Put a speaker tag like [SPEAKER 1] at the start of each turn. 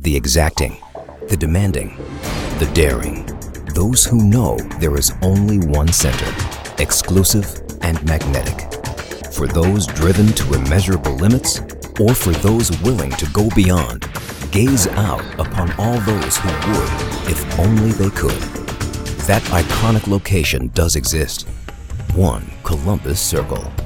[SPEAKER 1] The exacting, the demanding, the daring. Those who know there is only one center, exclusive and magnetic. For those driven to immeasurable limits, or for those willing to go beyond, gaze out upon all those who would, if only they could. That iconic location does exist. One Columbus Circle.